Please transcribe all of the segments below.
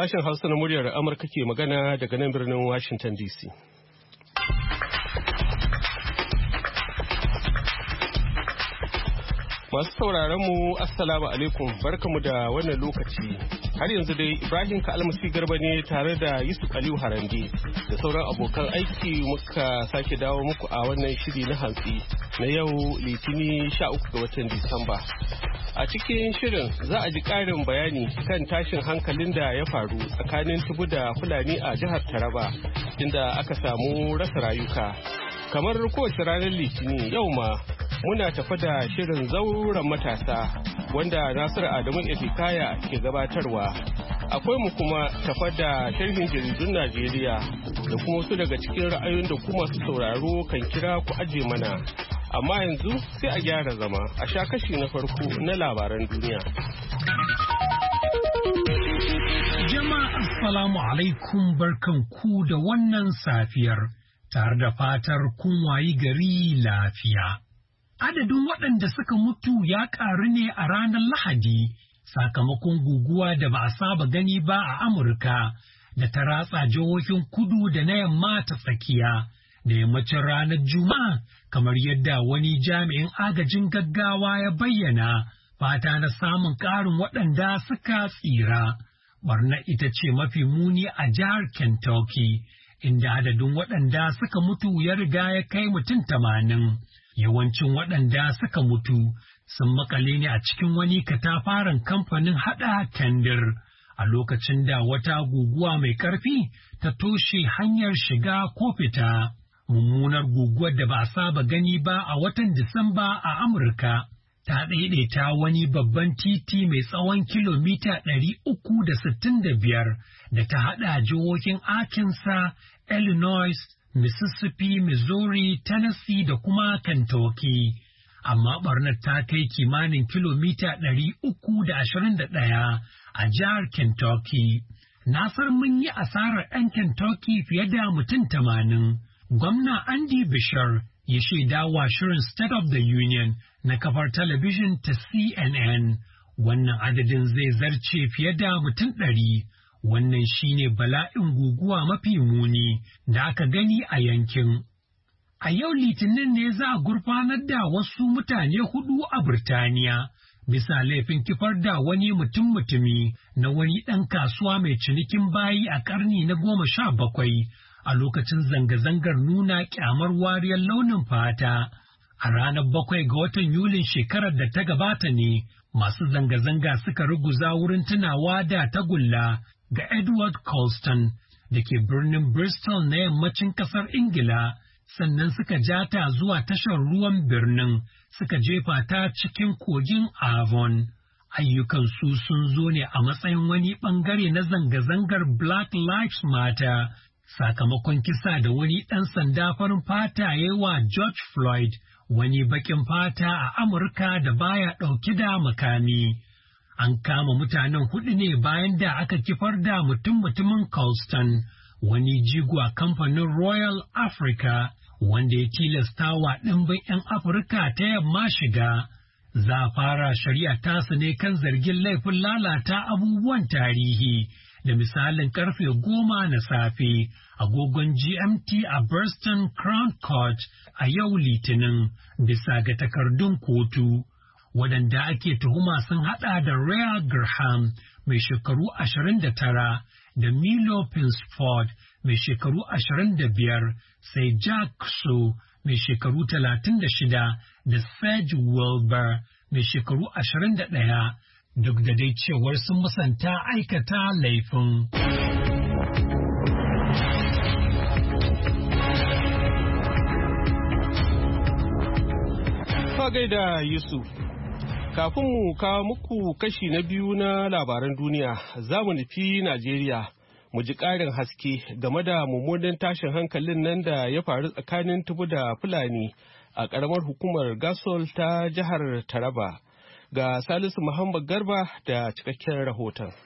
Sashen Hausa na muryar Amurka ke magana daga nan birnin Washington DC. Masu sauraron mu Assalamu alaikum, barkamu da wannan lokaci. Har yanzu dai Ibrahim Kalmasi Garba ne tare da Yusuf Aliyu Harande da sauran abokan aiki muka sake dawo muku a wannan shiri na hantsi na yau Litini 13 ga watan Disamba. A cikin shirin za a ji ƙarin bayani kan tashin hankalin da ya faru tsakanin Tibu da Fulani a jihar Taraba inda aka samu rasa rayuka. Kamar kowace ranar Litini yau ma muna tafa da shirin zauren matasa wanda Nasiru Adamu Efikaya ke gabatarwa. Akwai mu kuma tafa da sharhin jaridun Najeriya da kuma wasu daga cikin ra'ayoyin da kuma su sauraro kan kira ku aje mana. Amma yanzu sai a gyara zama a sha kashi na farko na labaran duniya. Jama'a assalamu alaikum, barkanku da wannan safiyar tare da fatar kun wayi gari lafiya. Adadin waɗanda suka mutu ya ƙaru ne a ranar Lahadi sakamakon guguwa da ba a saba gani ba a Amurka da ta ratsa jihohin kudu da na yamma ta tsakiya da yammacin ranar Juma'a, kamar yadda wani jami'in agajin gaggawa ya bayyana, fata na samun ƙarin waɗanda suka tsira. Barna ita ce mafi muni a jihar Kentucky, inda adadin waɗanda suka mutu ya riga ya kai mutum 80. Yawancin waɗanda suka mutu sun makale ne a cikin wani katafaren kamfanin haɗa kendir a lokacin da wata guguwa mai ƙarfi ta toshe hanyar shiga ko fita. Mummunar guguwar da ba a saba gani ba a watan Disamba a Amurka ta ɗaiɗaita wani babban titi mai tsawon kilomita 365 da ta haɗa jihohin Arkansas, Illinois, Mississippi, Missouri, Tennessee da kuma Kentucky. Amma ɓarnar ta kai kimanin kilomita 321 a jihar Kentucky. Nasar mun yi asarar 'yan Kentucky fiye da mutum 80. Gwamna Andy Bishar ya shaida wa shirin State of the Union na kafar talabijin ta CNN. Wannan adadin zai zarce fiye da mutum 100. Wannan shine bala'in guguwa mafi muni da aka gani a yankin. A yau Litinin ne za a gurfanar da wasu mutane 4 a Birtaniya bisa laifin kifar da wani mutum-mutumi na wani ɗan kasuwa mai cinikin bayi a ƙarni na 17 a lokacin zanga-zangar nuna ƙyamar wariyar launin fata. A ranar 7 ga watan Yulin shekarar da ta gabata ne masu zanga-zanga suka ruguza wurin tunawa da tagulla ga Edward Colston da ke birnin Bristol na yammacin ƙasar Ingila, sannan suka ja ta zuwa tashar ruwan birnin suka jefa ta cikin kogin Avon. Ayyukan su sun zo ne a matsayin wani ɓangare na zanga-zangar Black Lives Matter sakamakon kisa da wani ɗan sanda farin fata ya wa George Floyd, wani baƙin fata a Amurka da baya ɗauke da makami. An kama mutanen 4 ne bayan da aka kifar da mutum-mutumin Colston, wani jigo a kamfanin Royal Africa, wanda ya tilasta wa ɗimbin 'yan Afirka ta yamma shiga. Za a fara shari'a tasu ne kan zargin laifin lalata abubuwan tarihi da misalin karfe 10 na safe, agogon GMT a Burston Crown Court a yau Litinin, bisa ga takardun kotu. Waɗanda ake tuhuma sun haɗa da Rhea Graham mai shekaru 29 da Milo Pinsford mai shekaru 25, sai Jack So mai shekaru 36 da Serge Wilbur mai shekaru 21, duk da dai cewar sun musanta aikata laifin. Ka gaida Yusuf. Kafin mu kawo muku kashi na biyu na labaran duniya, za mu nufi Najeriya mu ji ƙarin haske game da mummunan tashin hankalin nan da ya faru tsakanin Tibu da Fulani a ƙaramar hukumar Gasol ta jihar Taraba. Ga Salisu Muhammad Garba da cikakken rahoton.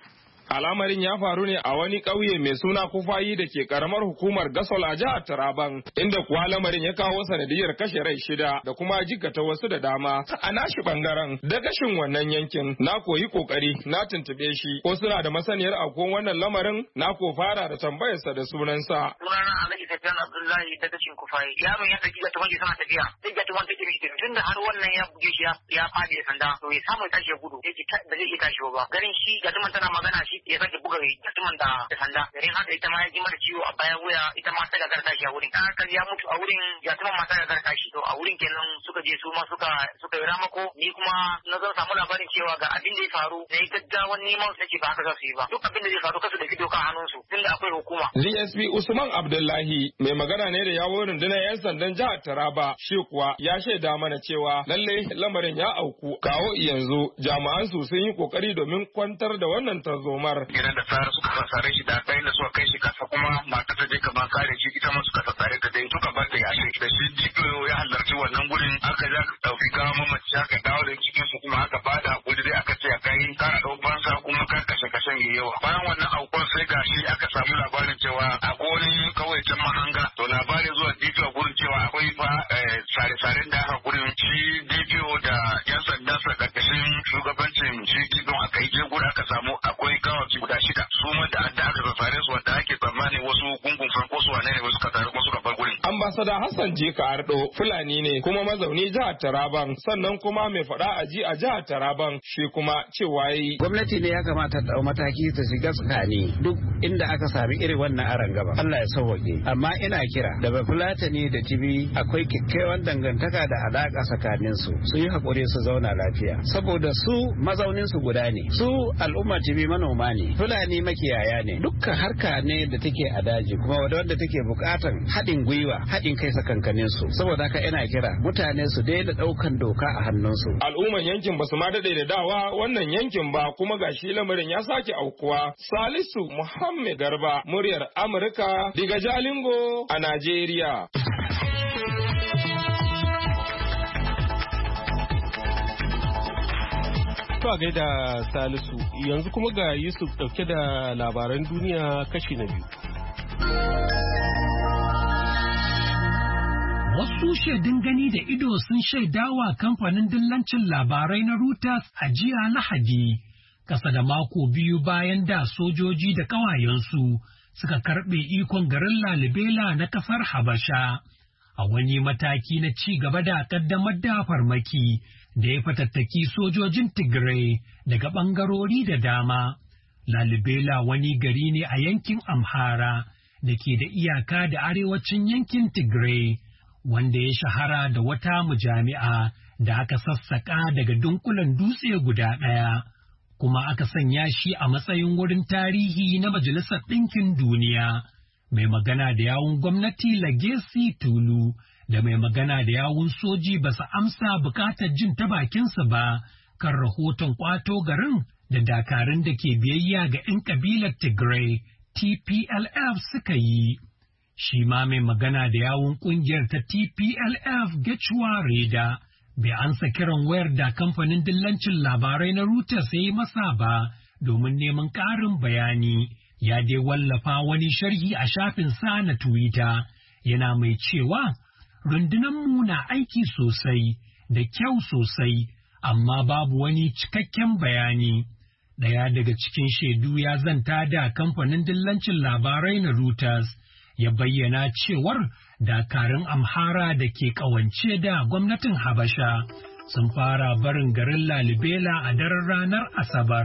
Al'amarin ya faru ne a wani ƙauye mai suna Kufayi da ke karamar hukumar Gasol a jihar Taraban, inda kuwa lamarin ya kawo sanadiyar kashe rai 6 da kuma jikkata wasu da dama. A nashi bangaren dagashin wannan yankin na koyi kokari na tuntube shi ko suna da masaniyar akwai wannan lamarin, na ko fara da tambayarsa da sunansa. Sunana Alhaji Safiyan Abdullahi dagashin Kufayi. Yaron ya saki ga tumanki sama tafiya. Sai ga tumanki take mishi tunda har wannan ya buge shi ya fadi da sanda. To ya samu tashi gudu. Yake ba zai tashi ba. Garin shi ga tuman tana magana shi ya sake buga ga tuman da sanda. Garin haka ita ma ya ji mata ciwo a bayan wuya, ita ma ta gagar tashi a wurin. Haka ya mutu a wurin, ga tuman ma ta gagar tashi. To a wurin kenan suka je su ma suka yi ramako. Ni kuma na zan samu labarin cewa ga abin da ya faru. Na yi gaggawan neman su ba haka za su yi ba. Duk abin da zai faru kasu da doka a hannunsu tunda akwai hukuma. DSP Usman Abdullahi mai magana ne da yawon rundunar 'yan sandan jihar Taraba, shi kuwa ya shaida mana cewa lalle lamarin ya auku. Kawo yanzu jami'an su sun yi kokari domin kwantar da wannan tarzomar. Gidan da tsara suka sare shi da kai da suka kai shi kasa, kuma mata ta je kaman kare shi, ita ma suka sare ta dai suka bar ta yashi. Da shi DPO ya halarci wannan gurin, aka ja ka dauki gawa mamaci aka dawo da cikin su, kuma aka bada hakuri dai aka ce a kai kara daukan sa, kuma kan kashe-kashen yawa. Bayan wannan aukuwar sai gashi aka samu labarin cewa akwai wani kawai can mahanga, to labarin zuwa DPO gurin cewa akwai fa sare-saren da aka gurin, shi DPO da 'yan sanda sa karkashin shugabancin shi DPO aka yi je gurin aka samu akwai gawaki guda 6 su ma da aka sare su, wanda ake tsammani wasu gungun farko su wane ne wasu ka tare kuma suka bar gurin. Ambasada Hassan Jika Ardo Fulani ne kuma mazauni jihar Taraban, sannan kuma mai faɗa a ji a jihar Taraban, shi kuma cewa yi. Gwamnati ne ya kamata ta mataki ta shiga tsakani duk inda aka sami irin wannan arangaba. Allah ya sauwaƙe. Amma ina kira da Bafulatani da Tibi akwai kyakkyawan dangantaka da alaƙa tsakanin su. Su yi haƙuri su zauna lafiya. Saboda su mazaunin su guda ne. Su al'umma Tibi manoma ne. Fulani makiyaya ne. Dukkan harka ne da take a daji, kuma wanda take buƙatar haɗin gwiwa, haɗin kai sakankanin su. Saboda haka ina kira mutane su daina ɗaukan doka a hannunsu. Al'umman yankin basu ma daɗe da dawa wannan yankin ba, kuma gashi lamarin ya sake aukuwa. Salisu Muhammad Garba, muryar Amurka daga Jalingo a Najeriya. To a gaida Salisu, yanzu kuma ga Yusuf ɗauke da labaran duniya kashi na biyu. Wasu shaidun gani da ido sun shaidawa kamfanin dillancin labarai na Reuters a jiya Lahadi, kasa da mako biyu bayan da sojoji da ƙawayensu suka karɓe ikon garin Lalibela na ƙasar Habasha, a wani mataki na ci gaba da ƙaddamar da farmaki da ya fatattaki sojojin Tigray daga ɓangarori da dama. Lalibela wani gari ne a yankin Amhara da ke da iyaka da arewacin yankin Tigray, wanda ya shahara da wata mujami'a da aka sassaƙa daga dunkulen dutse guda ɗaya, kuma aka sanya shi a matsayin wurin tarihi na Majalisar Ɗinkin Duniya. Mai magana da yawun gwamnati Legacy Tulu da mai magana da yawun soji ba su amsa bukatar jin ta bakinsa ba kan rahoton kwato garin da dakarun da ke biyayya ga 'yan kabilar Tigray TPLF suka yi. Shi ma mai magana da yawun kungiyar ta TPLF Gachwa Reda bai ansa kiran wayar da kamfanin dillancin labarai na Reuters ya yi masa ba domin neman ƙarin bayani. Ya dai wallafa wani sharhi a shafin sa na Twitter yana mai cewa rundunanmu na aiki sosai da kyau sosai, amma babu wani cikakken bayani. Ɗaya daga cikin shaidu ya zanta da kamfanin dillancin labarai na Reuters ya bayyana cewar dakarun Amhara da ke ƙawance da gwamnatin Habasha sun fara barin garin Lalibela a daren ranar Asabar.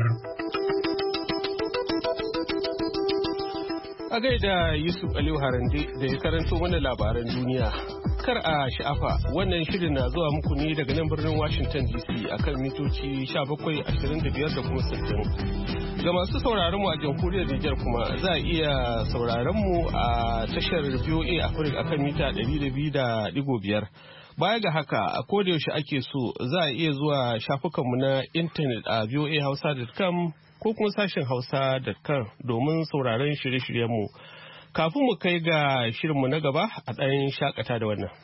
A gaida Yusuf Aliyu Harande da ya karanto mana labaran duniya. Kar a sha'afa, wannan shirin na zuwa muku ne daga nan birnin Washington DC akan mitoci 1725 da kuma 60. Ga masu sauraron mu a jamhuriyar Nijar kuma za a iya sauraron mu a tashar VOA Africa akan mita 200.5. Baya ga haka, a kodayaushe ake so za a iya zuwa shafukanmu na intanet a voahausa.com ko kuma sashen hausa.com domin sauraron shirye-shiryenmu. Kafin mu kai ga shirinmu na gaba a ɗayan shakata da wannan.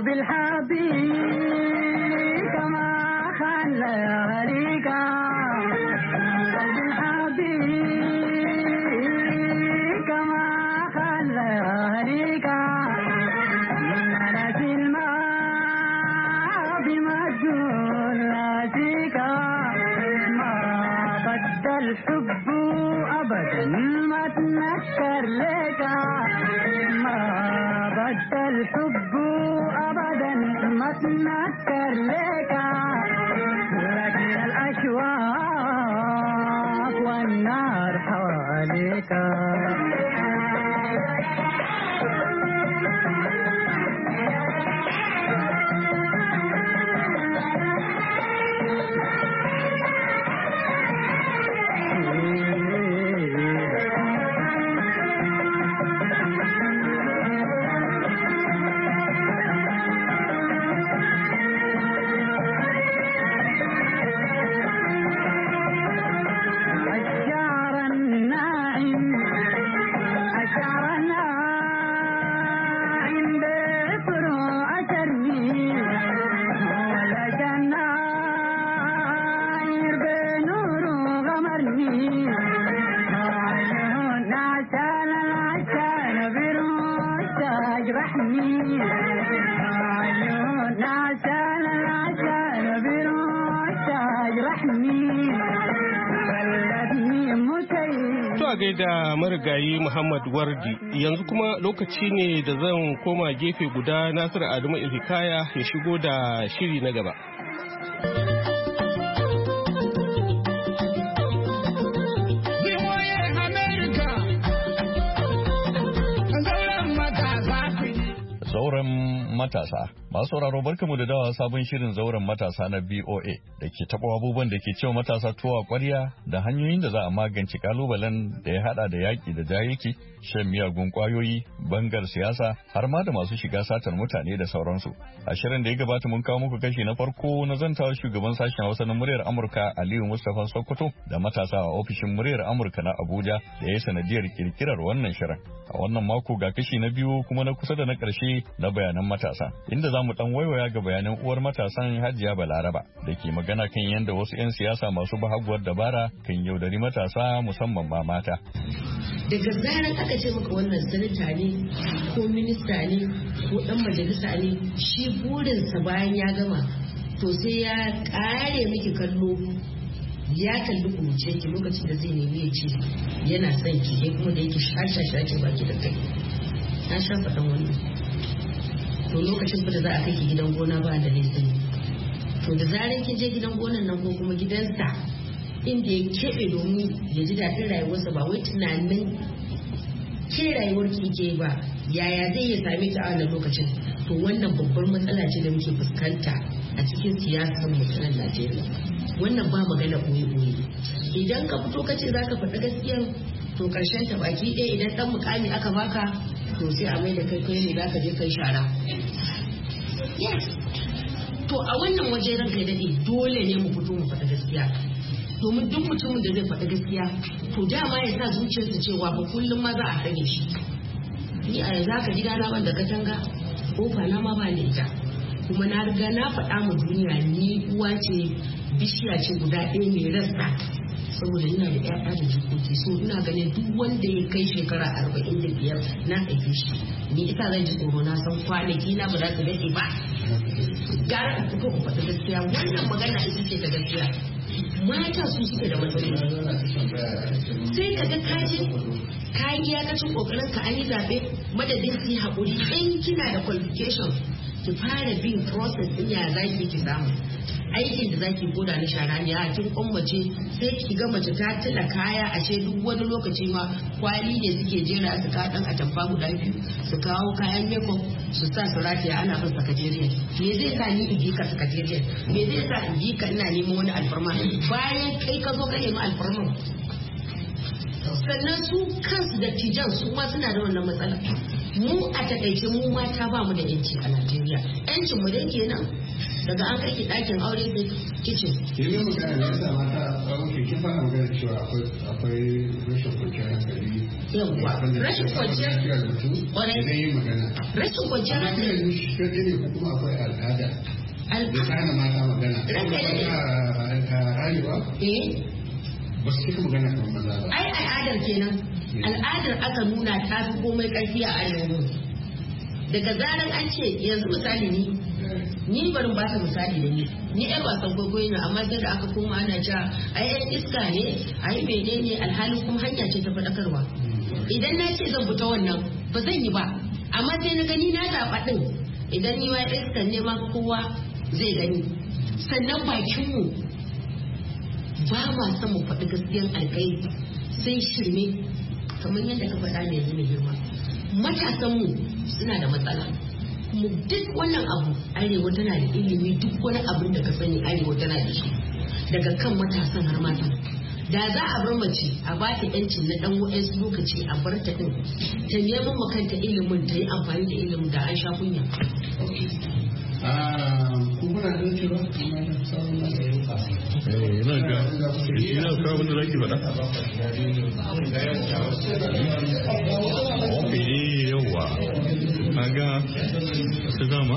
gaida marigayi Muhammad Wardi. Yanzu kuma lokaci ne da zan koma gefe guda Nasiru Adamu Ilhikaya ya shigo da shiri na gaba. Matasa. Masu sauraro barkamu da dawa sabon shirin zauren matasa na BOA da ke taɓa abubuwan da ke cewa matasa tuwa ƙwarya da hanyoyin da za a magance kalubalen da ya hada da yaƙi da jahilci, shan miyagun ƙwayoyi, bangar siyasa har ma da masu shiga satar mutane da sauransu. A shirin da ya gabata mun kawo muku kashi na farko na zantawar shugaban sashen Hausa na muryar Amurka Aliyu Mustapha Sokoto da matasa a ofishin muryar Amurka na Abuja da ya yi sanadiyar kirkirar wannan shirin. A wannan mako ga kashi na biyu kuma na kusa da na ƙarshe na bayanan matasa, inda za mu ɗan waiwaya ga bayanan uwar matasan Hajiya Balaraba da ke magana kan yadda wasu 'yan siyasa masu bahaguwar dabara kan yaudari matasa musamman ma mata. Daga zarar aka ce maka wannan sanata ne ko minista ne ko ɗan majalisa ne, shi burinsa bayan ya gama to sai ya ƙare miki kallo, ya kalli kuruce ki lokacin da zai nemi ya ce yana son ki, kuma da yake shashasha baki da kai. Na sha faɗan wannan. To lokacin da za a kai ki gidan gona ba da laifin, to da zarar kin je gidan gonan nan ko kuma gidansa inda ya keɓe domin ya ji daɗin rayuwarsa, ba wai tunanin ke rayuwar ki ke ba, yaya zai ya same ta a wannan lokacin. To wannan babbar matsala ce da muke fuskanta a cikin siyasar mutanen Najeriya. Wannan ba magana ɓoye-ɓoye. Idan ka fito ka ce za ka faɗi gaskiya, to ƙarshen ta baki ɗaya idan ɗan mukami aka baka, to sai a mai da kai ne za ka je kai shara. To a wannan waje ranka daɗe dole ne mu fito mu faɗi gaskiya. Domin duk mutumin da zai faɗi gaskiya, to dama ya sa zuciyarsa cewa ba kullum ma za a rage shi. Ni a yanzu haka gida na ban da katanga, kofa na ma ba da ita. Kuma na riga na faɗa mu duniya ni uwa ce, bishiya ce guda ɗaya mai rassa. Saboda ina da ƴaƴa da jikoki, so ina ganin duk wanda ya kai shekara 45 na haife shi. Ni ita zan ji tsoro, na san kwanaki na ba za su daɗe ba. Gara in fito ku faɗi gaskiya, wannan magana ita ce ta gaskiya. Mata su suke da matsaloli. Sai ka ga ka yi iyakacin kokarin ka an yi zaɓe, madadin su yi haƙuri. In kina da qualification, ki fara bin process ɗin ya zaki ki samu. Aikin da zaki koda na shara ne a kin kwammace, sai ki ga mace ta tila kaya, ashe duk wani lokaci ma kwali ne suke jera su ka dan atamfa guda biyu, su kawo kayan makeup su sa su rataya, ana son sakajeriya. Me zai sa ni in ka sakajeriya? Me zai sa in ka ina neman wani alfarma bayan kai ka zo ka nemi alfarma? Sannan su kansu da tijan su ma suna da wannan matsala. mu a takaice mu mata ba mu da yanci a Najeriya. Yancin mu dai kenan daga an kai ki ɗakin aure da kicin. Yanzu magana ne yasa mata a wuce kin fara magana cewa akwai rashin kwanciyar hankali. Yawwa rashin kwanciyar idan yi magana. Rashin kwanciyar hankali. Yanzu shi ne ko kuma akwai al'ada. Da tsana mata magana. Arewa. Ba su cika magana kamar maza ba. Ai al'adar kenan. Al'adar aka nuna ta fi komai ƙarfi a arewa. Daga zaran an ce yanzu misali ni barin ba ta misali da ni yan wasan kwaikwayo ne amma sai da aka koma ana cewa ai yan iska ne ai menene alhalin kuma hanya ce ta faɗakarwa. Idan na ce zan fita wannan ba zan yi ba amma sai na gani na zaɓa ɗin idan ni ma iska ne ma kowa zai gani. Sannan bakinmu ba ma son mu faɗi gaskiyan alkai sai shirme kamar yadda ka faɗa ne yanzu mai girma. Matasanmu suna da matsala. Duk wannan abu arewa tana da ilimi, duk wani abin da ka sani arewa tana da shi daga kan matasan har mata. Da za a bar mace a ba ta yancin na dan wa'ansu lokaci a bar ta din ta neman makanta ilimin ta yi amfani da ilimin da an sha kunya. Kuna da cewa ina ka wanda zaki faɗa? Ok, yawa. Kaga ta dama?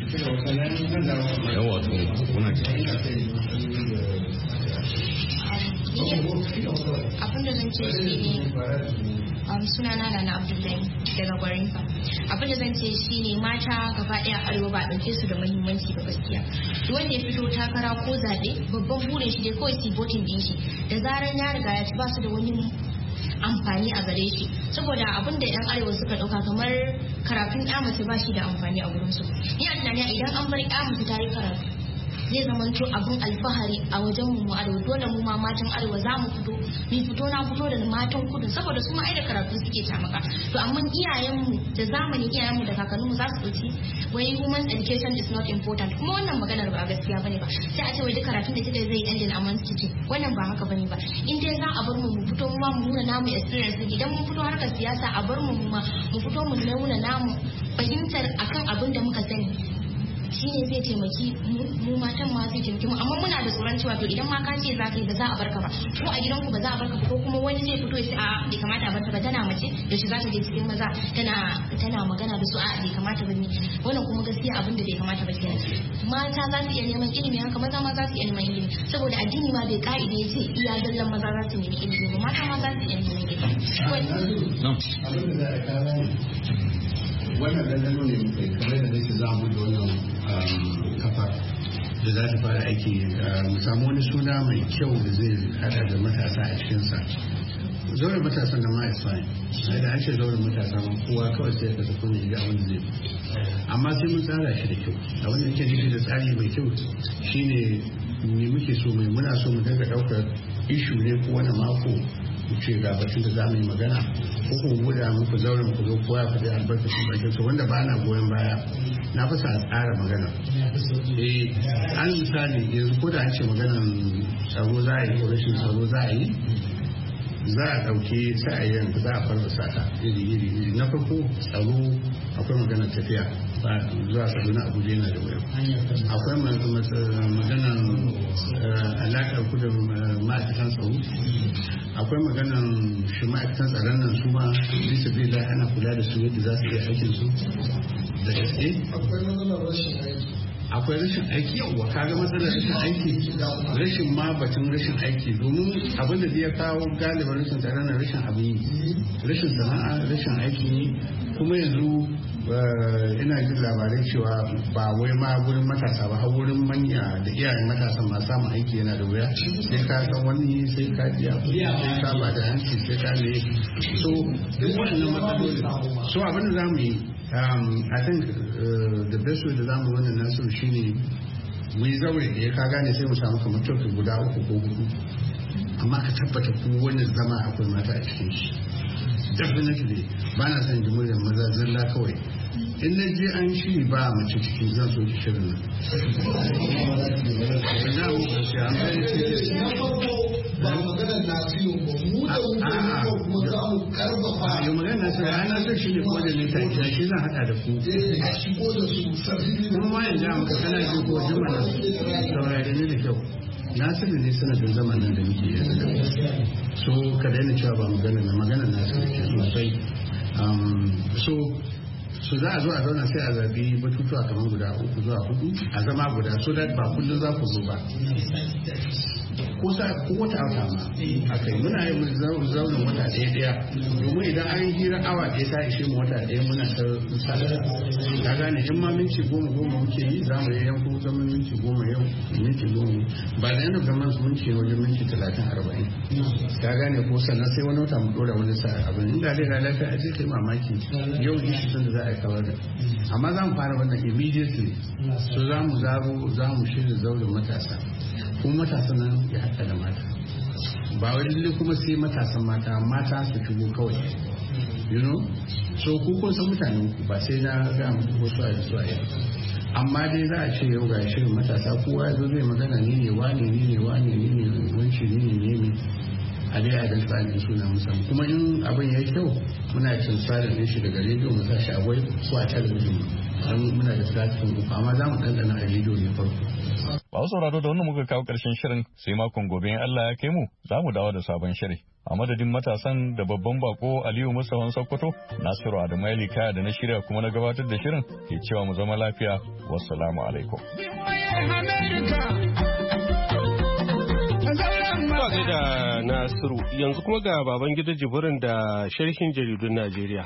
Yawa to, kuna ce. Abin da zan ce shi ne sunana na Abdullahi daga Gwarinfa. Abin da zan ce shi ne mata gaba ɗaya arewa ba ɗauke su da muhimmanci ba gaskiya. Duk wanda ya fito takara ko zaɓe babban burin shi dai kawai su voting din shi da zaran ya riga ya ci ba su da wani amfani a gare shi saboda abin da yan arewa suka ɗauka kamar karatun ya mace ba shi da amfani a gurin su. Ni a tunani idan an bar ya mace ta yi karatu zai zama to abin alfahari a wajen mu arewa dole mu ma matan arewa za mu fito na fito da matan kudu saboda su ma ai da karatu suke tamaka to amma iyayenmu da zamanin iyayenmu da kakanninmu za su ɗauki wai women's education is not important kuma wannan maganar ba gaskiya bane ba sai a ce wai duk karatun da kika zai ending a manchester wannan ba haka bane ba in dai za a bar mu fito mu ma mu nuna namu experience idan mun fito harkar siyasa a bar mu ma mu fito mu nuna namu fahimtar akan abin da muka sani shi ne zai taimaki mu matan ma zai taimaki mu amma muna da tsoron cewa to idan ma ka ce za ka yi ba za a barka ba ko a gidanku ba za a barka ba ko kuma wani zai fito ya ce a bai kamata a barka ba tana mace da shi za ta je cikin maza tana magana da su a bai kamata ba ne wannan kuma gaskiya abin da bai kamata ba kenan mata za su iya neman ilimi haka maza ma za su iya neman ilimi saboda addini ma bai ka'ide ya ce iya dallan maza za su nemi ilimi ba mata ma za su iya neman ilimi wannan dandano ne muke kamar da nake za mu da wannan kafa da za ta fara aiki mu samu wani suna mai kyau da zai hada da matasa a cikinsa zauren matasan da ma is fine da an ce zauren matasa ma kowa kawai sai ka tafi ne ga abin da zai amma sai mun tsara shi da kyau a wanda yake nufi da tsari mai kyau shine me muke so mai muna so mu dinga daukar ishu ne ko wani mako ku ce ga batun da za mu yi magana ko kuma buɗa muku zauren ku zo koya ku da albarkacin bakin su wanda ba na goyon baya na fi sa tsara magana an misali yanzu ko da an ce maganan tsaro za a yi ko rashin tsaro za a yi za a ɗauki sa'ayin za a farfasa ta iri na farko tsaro akwai maganar tafiya zuwa Kaduna Abuja yana da wuya akwai maganar alaƙar ku da ma'aikatan tsaro akwai maganar shi ma'aikatan tsaron nan su ma bisa bila ana kula da su yadda za su iya aikin su da gaske akwai rashin aiki yauwa kaga matsalar rashin aiki rashin ma batun rashin aiki domin abin da ya kawo galiban rashin tsaron na rashin abin yi rashin sana'a rashin aiki ne kuma yanzu ina jin labarai cewa ba wai ma wurin matasa ba har wurin manya da iyayen matasan ma samun aiki yana da wuya sai ka san wani sai ka biya sai ka ba da hanci sai ka ne so duk wannan matsaloli so abin da za mu yi I think the best way da zamu wannan nasu shine mu yi zaure da ya ka gane sai mu samu kamar tofi guda 3 ko 4 amma ka tabbata ko wannan zama akwai mata a cikin shi definitely ba na son jimuriyar maza zalla kawai in na je an shi ba mace cikin zan so ki shirin nan ba maganar Nasiru ba mu da mu kuma za mu karfafa yau maganar Nasiru ai Nasiru shi ne coordinator shi zan hada da ku a shigo da su sarfi kuma ma yanzu muka kana ji ko jama'a saurare ne da kyau Nasiru ne sanadin zaman nan da muke yanzu da so ka daina cewa ba maganar Nasiru ke sosai so za a zo a zauna sai a zabi batutuwa kamar guda 3 zuwa 4 a zama guda so that ba kullum za ku zo ba ko wata aka ma akai muna yi zaunin wata ɗaya domin idan an yi hira awa ɗaya ta ishe mu wata ɗaya muna ta ta gane in ma minti 10 muke yi za mu yi yanko zaman minti 10 yau minti 10 ba da yana zaman su minti wajen minti 30-40 ta gane ko sannan sai wani wata mu dora wani sa abin inda dai ga lafiya a kai mamaki yau ne shi tun da za a yi kawar da amma za mu fara wannan immediately so za mu shirya zaurin matasa kuma matasan nan ya haɗa da mata ba wai lalle kuma sai matasan mata su shigo kawai you know so ku kun san mutanen ku ba sai na ga muku ko su a amma dai za a ce yau ga shirin matasa kowa ya zo zai magana ni ne wani wanci ne a dai a dan tsarin suna musamman kuma in abin ya kyau muna cin tsarin shi daga rediyo mu sa shi a wai ko a talabijin don muna da tsarin uku amma za mu ɗanɗana a rediyo ne farko. Ba sauraro da wannan muka kawo ƙarshen shirin sai makon gobe in Allah ya kai mu za mu dawo da sabon shiri. A madadin matasan da babban bako Aliyu Mustapha Sokoto, Nasiru Adamu Kaya da na shirya kuma na gabatar da shirin ke cewa mu zama lafiya. Wassalamu alaikum. Ba da Nasiru yanzu kuma ga baban gida Jibrin da sharhin jaridun Najeriya.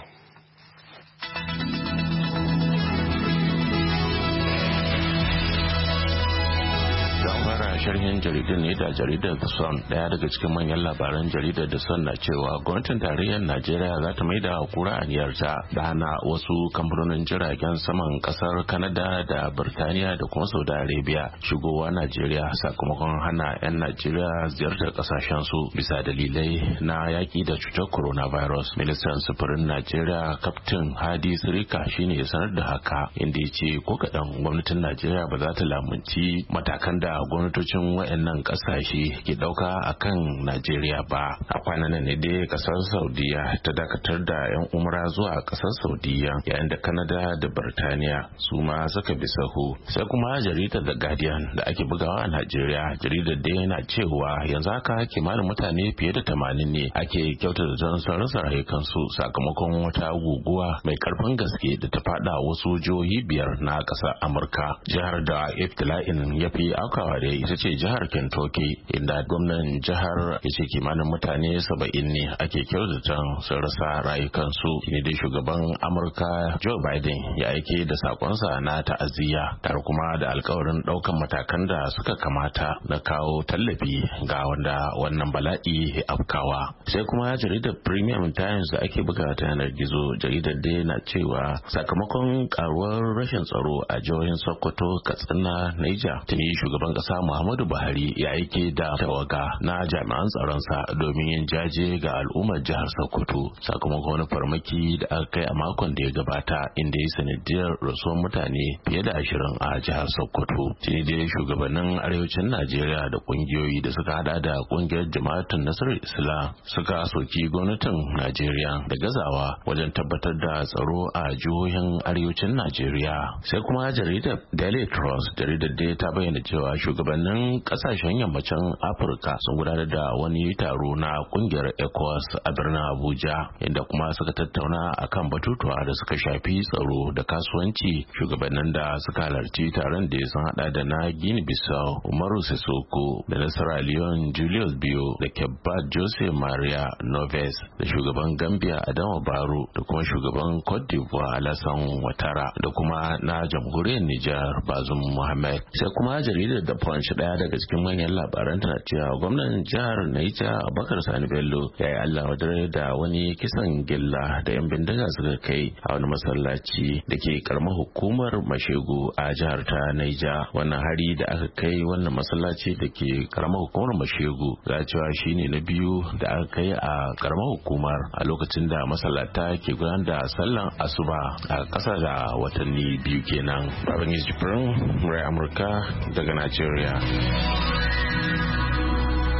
Sharhin jaridar ne da jaridar The Sun, daya daga cikin manyan labaran jaridar The Sun na cewa gwamnatin tarayyar Najeriya za ta mai da kura aniyarta da hana wasu kamfanonin jiragen saman kasar Canada da Birtaniya da kuma Saudi Arabia shigowa Najeriya sakamakon hana 'yan Najeriya ziyartar kasashen su bisa dalilai na yaki da cutar coronavirus. Ministan sufurin Najeriya Captain Hadi Sirika shine ya sanar da haka, inda ya ce ko kaɗan gwamnatin Najeriya ba za ta lamunci matakan da gwamnatocin wayannan kasashe ke dauka akan Najeriya ba. A kwanan nan ne dai kasar Saudiya ta dakatar da 'yan umra zuwa kasar Saudiya, yayin da Canada da Birtaniya su ma suka bi sahu. Sai kuma jaridar The Guardian da ake bugawa a Najeriya, jaridar da yana cewa yanzu haka kimanin mutane fiye da 80 ne ake kyautata don sun rasa rayukansu sakamakon wata guguwa mai karfin gaske da ta fada wasu jihohi 5 na kasar Amurka. Jihar da iftila'in ya fi aukawa da ita ce jihar Kentucky, inda gwamnan jihar ya ce kimanin mutane 70 ne ake kyautata sun rasa rayukansu. Ne dai shugaban Amurka Joe Biden ya aike da sakonsa na ta'aziyya tare kuma da alkawarin daukan matakan da suka kamata na kawo tallafi ga wanda wannan bala'i ya afkawa. Sai kuma jaridar Premium Times da ake buga ta yanar gizo, jaridar dai na cewa sakamakon karuwar rashin tsaro a jihohin Sokoto, Katsina, Niger, tuni shugaban kasa Muhammadu Buhari ya aike da tawaga na jami'an tsaronsa domin yin jaje ga al'ummar jihar Sokoto sakamakon wani farmaki da aka kai a makon da ya gabata, inda ya sanadiyar rasuwar mutane fiye da 20 a jihar Sokoto. Tuni dai shugabannin arewacin Najeriya da kungiyoyi da suka hada da kungiyar Jama'atun Nasarar Islam suka soki gwamnatin Najeriya da gazawa wajen tabbatar da tsaro a jihohin arewacin Najeriya. Sai kuma jaridar Daily Trust, jaridar dai ta bayyana cewa shugabannin kasashen yammacin Afirka sun gudanar da wani taro na kungiyar ECOWAS a birnin Abuja, inda kuma suka tattauna akan batutuwa da suka shafi tsaro da kasuwanci. Shugabannin da suka halarci taron da sun hada da na Guinea Bissau Umaru Sisoko, da na Sierra Leone Julius Bio, da Cape Jose Maria Noves, da shugaban Gambia Adama Barrow, da kuma shugaban Cote d'Ivoire Alassane Ouattara, da kuma na jamhuriyar Nijar Bazoum Mohamed. Sai kuma jaridar da Punch, daya daga cikin manyan labaran tana cewa gwamnan jihar Niger Abubakar Sani Bello ya yi Allah wadare da wani kisan gilla da 'yan bindiga suka kai a wani masallaci da ke karamar hukumar Mashegu a jihar ta Niger. Wannan hari da aka kai wannan masallaci da ke karamar hukumar Mashegu za cewa shine na biyu da aka kai a karamar hukumar a lokacin da masallata ke gudanar da sallan asuba a ƙasa da watanni 2 kenan. Babangiji Jibrin, Murai Amurka daga Najeriya.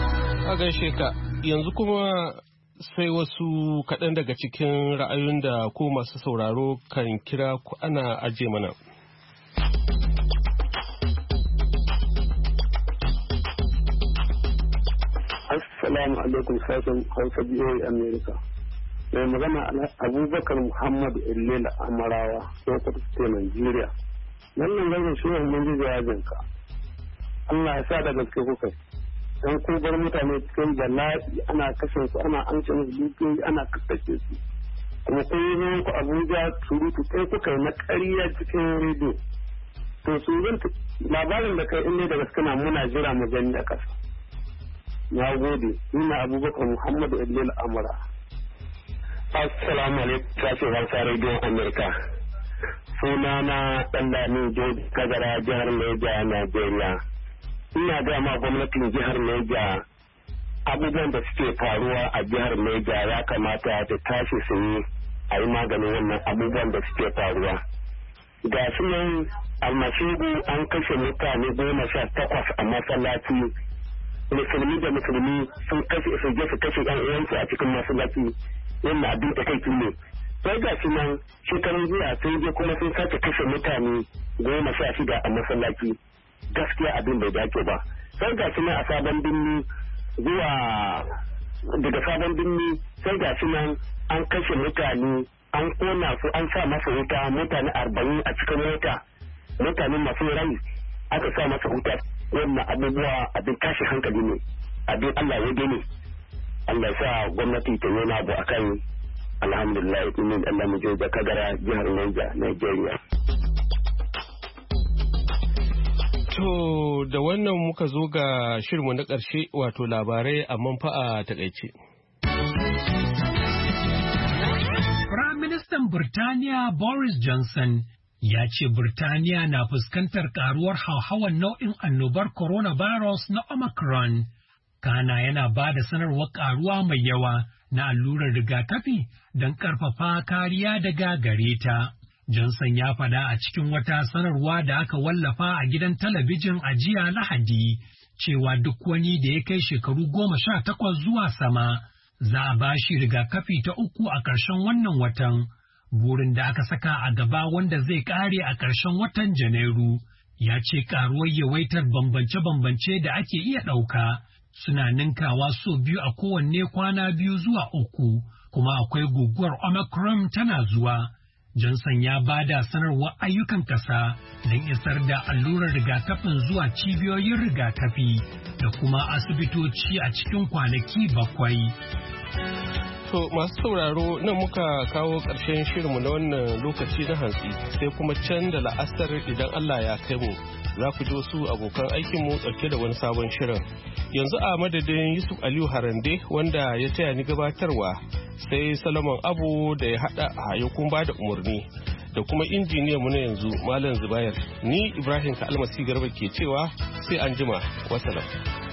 A gaishe ka yanzu kuma sai wasu kaɗan daga cikin ra'ayoyin da ko masu sauraro kan kira ku ana aje mana. Assalamu alaikum sashen Hausa BOA America. Mai magana Abubakar Muhammadu Illela Amarawa, Sokoto State, Nigeria. Wannan zai shi mun ji jawabinka. Allah ya sa da gaske kuka. Dan ko bar mutane cikin bala'i ana kashe su ana amce musu dukiyoyi ana kakkace su. Kuma kun yi ku Abuja surutu kai kuka na ƙarya cikin rediyo. To su labarin da kai inda da gaske na muna jira mu gani a ƙasa. Na gode, ina Abubakar Muhammadu Illela Amara. Assalamu alaikum sashen Hausa Radio America. Sunana Ɗanlami Joji Kagara jihar Neja, Najeriya. Ina ga ma gwamnatin jihar Neja abubuwan da suke faruwa a jihar Neja ya kamata ta tashi su yi a yi maganin wannan abubuwan da suke faruwa. Ga su nan almashigu an kashe mutane 18 a masallaci. Musulmi da musulmi sun kashe su je su kashe yan uwansu a cikin masallaci. Wannan abin da kai ne. Sai ga shi nan shekarun jiya sun je kuma sun sake kashe mutane 16 a masallaci. Gaskiya abin bai dace ba. Sai ga shi nan a sabon birni zuwa daga sabon birni sai ga shi nan an kashe mutane an kona su an sa masa wuta mutane 40 a cikin mota. Mutane masu rai aka sa masa wuta. Wannan abubuwa abin tashi hankali ne. Abin Allah ya gani. Allah sa gwamnati ta yi abu akan alhamdulillah inin Allah mu je da Kagara jihar Niger, Nigeria. To da wannan muka zo ga shirinmu na ƙarshe wato labarai amma fa a takaice. Firaministan Birtaniya Boris Johnson ya ce Birtaniya na fuskantar karuwar hauhawar nau'in annobar coronavirus na Omicron. Kana yana ba da sanarwar karuwa mai yawa na allurar rigakafi don ƙarfafa kariya daga gare ta. Johnson ya faɗa a cikin wata sanarwa da aka wallafa a gidan talabijin a jiya Lahadi cewa duk wani da ya kai shekaru 18 zuwa sama za a ba shi rigakafi ta 3 a ƙarshen wannan watan. Burin da aka saka a gaba wanda zai ƙare a ƙarshen watan Janairu ya ce ƙaruwar yawaitar bambance-bambance da ake iya ɗauka suna ninkawa so 2 a kowanne kwana 2 zuwa 3 kuma akwai guguwar Omicron tana zuwa. Johnson ya ba da sanarwar ayyukan ƙasa don isar da allurar rigakafin zuwa cibiyoyin rigakafi da kuma asibitoci a cikin kwanaki 7. To masu sauraro nan muka kawo ƙarshen shirinmu na wannan lokaci na hantsi sai kuma can da la'asar idan Allah ya kai mu za ku ji wasu abokan aikinmu ɗauke da wani sabon shirin. Yanzu a madadin Yusuf Aliyu Harande wanda ya taya ni gabatarwa sai Solomon Abu da ya haɗa a yakun ba da umarni da kuma injiniyan mu na yanzu Malam Zubair. Ni Ibrahim Kalmasi Garba ke cewa sai an jima. Wasalam.